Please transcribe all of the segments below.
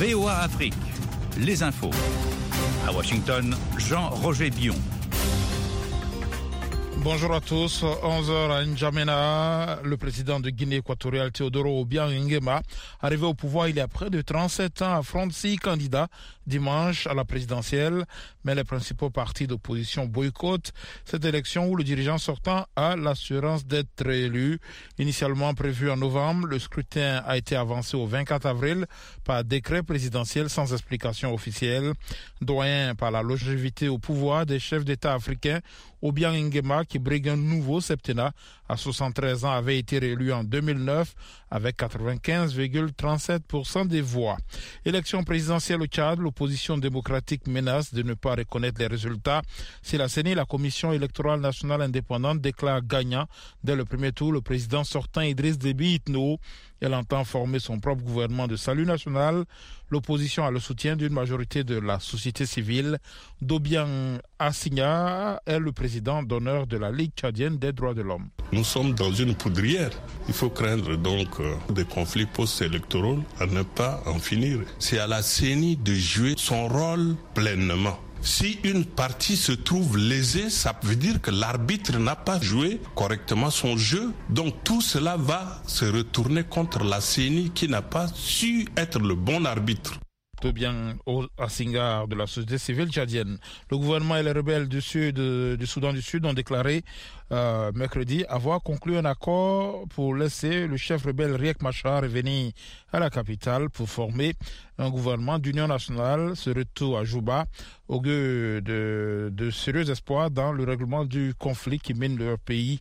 VOA Afrique, les infos. À Washington, Jean-Roger Bion. Bonjour à tous. 11h à N'Djamena, le président de Guinée équatoriale Teodoro Obiang Nguema, arrivé au pouvoir il y a près de 37 ans, affronte 6 candidats dimanche à la présidentielle. Mais les principaux partis d'opposition boycottent cette élection où le dirigeant sortant a l'assurance d'être élu. Initialement prévu en novembre, le scrutin a été avancé au 24 avril par décret présidentiel sans explication officielle. Doyen par la longévité au pouvoir des chefs d'État africains, Obiang Nguema, qui brigue un nouveau septennat à 73 ans, avait été réélu en 2009 avec 95,37% des voix. Élection présidentielle au Tchad, l'opposition démocratique menace de ne pas reconnaître les résultats. Si la CENI, la Commission électorale nationale indépendante, déclare gagnant dès le premier tour le président sortant Idriss Déby Itno, elle entend former son propre gouvernement de salut national. L'opposition a le soutien d'une majorité de la société civile. Dobiang Assigna est le président d'honneur de la Ligue tchadienne des droits de l'homme. Nous sommes dans une poudrière. Il faut craindre donc des conflits post-électoraux à ne pas en finir. C'est à la CENI de jouer son rôle pleinement. Si une partie se trouve lésée, ça veut dire que l'arbitre n'a pas joué correctement son jeu. Donc tout cela va se retourner contre la CENI qui n'a pas su être le bon arbitre. Bien à Singar de la société civile tchadienne. Le gouvernement et les rebelles du Soudan du Sud ont déclaré mercredi avoir conclu un accord pour laisser le chef rebelle Riek Machar revenir à la capitale pour former un gouvernement d'union nationale. Ce retour à Juba augure de sérieux espoirs dans le règlement du conflit qui mine leur pays.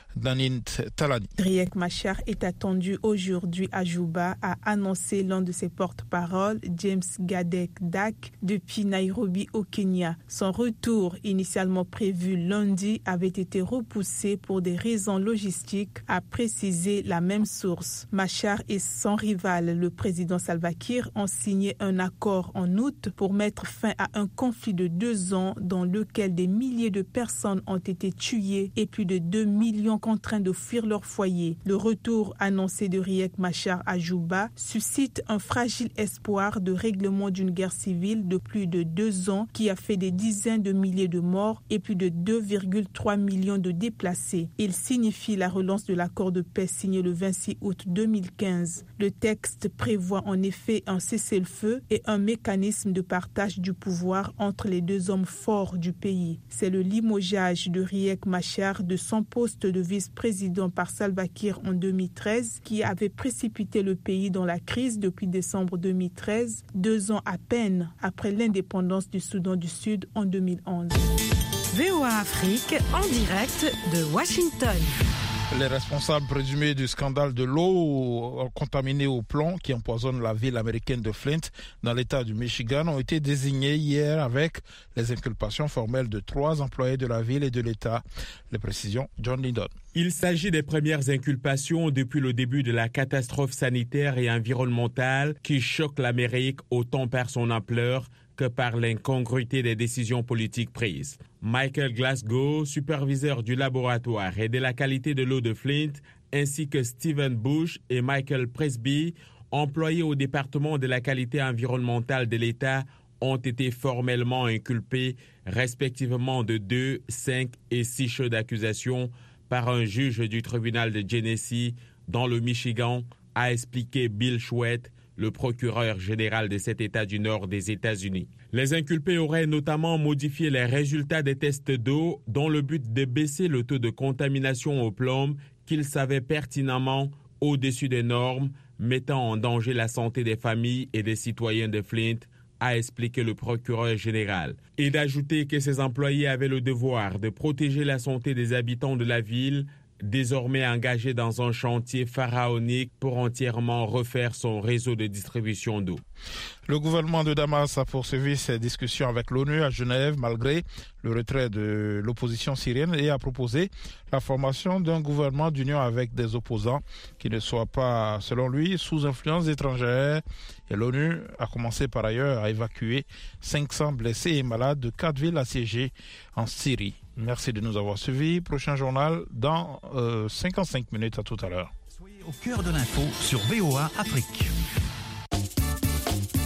Riek Machar est attendu aujourd'hui à Juba, a annoncé l'un de ses porte-parole, James Gadek Dak, depuis Nairobi au Kenya. Son retour, initialement prévu lundi, avait été repoussé pour des raisons logistiques, a précisé la même source. Machar et son rival, le président Salva Kiir, ont signé un accord en août pour mettre fin à un conflit de 2 ans dans lequel des milliers de personnes ont été tuées et plus de 2 millions contraints de fuir leur foyer. Le retour annoncé de Riek Machar à Juba suscite un fragile espoir de règlement d'une guerre civile de plus de 2 ans qui a fait des dizaines de milliers de morts et plus de 2,3 millions de déplacés. Il signifie la relance de l'accord de paix signé le 26 août 2015. Le texte prévoit en effet un cessez-le-feu et un mécanisme de partage du pouvoir entre les 2 hommes forts du pays. C'est le limogeage de Riek Machar de son poste de vice-président par Salva Kiir en 2013 qui avait précipité le pays dans la crise depuis décembre 2013, 2 ans à peine après l'indépendance du Soudan du Sud en 2011. VOA Afrique en direct de Washington. Les responsables présumés du scandale de l'eau contaminée au plomb qui empoisonne la ville américaine de Flint dans l'État du Michigan ont été désignés hier avec les inculpations formelles de 3 employés de la ville et de l'État. Les précisions, John Lindon. Il s'agit des premières inculpations depuis le début de la catastrophe sanitaire et environnementale qui choque l'Amérique autant par son ampleur que par l'incongruité des décisions politiques prises. Michael Glasgow, superviseur du laboratoire et de la qualité de l'eau de Flint, ainsi que Stephen Bush et Michael Presby, employés au département de la qualité environnementale de l'État, ont été formellement inculpés, respectivement de 2, 5 et 6 chefs d'accusation par un juge du tribunal de Genesee, dans le Michigan, a expliqué Bill Chouette, le procureur général de cet État du Nord des États-Unis. Les inculpés auraient notamment modifié les résultats des tests d'eau dans le but de baisser le taux de contamination au plomb qu'ils savaient pertinemment au-dessus des normes, mettant en danger la santé des familles et des citoyens de Flint, a expliqué le procureur général. Et d'ajouter que ses employés avaient le devoir de protéger la santé des habitants de la ville, désormais engagé dans un chantier pharaonique pour entièrement refaire son réseau de distribution d'eau. Le gouvernement de Damas a poursuivi ses discussions avec l'ONU à Genève malgré le retrait de l'opposition syrienne et a proposé la formation d'un gouvernement d'union avec des opposants qui ne soient pas, selon lui, sous influence étrangère. Et l'ONU a commencé par ailleurs à évacuer 500 blessés et malades de 4 villes assiégées en Syrie. Merci de nous avoir suivis. Prochain journal dans 55 minutes. À tout à l'heure. Soyez au cœur de l'info sur VOA Afrique.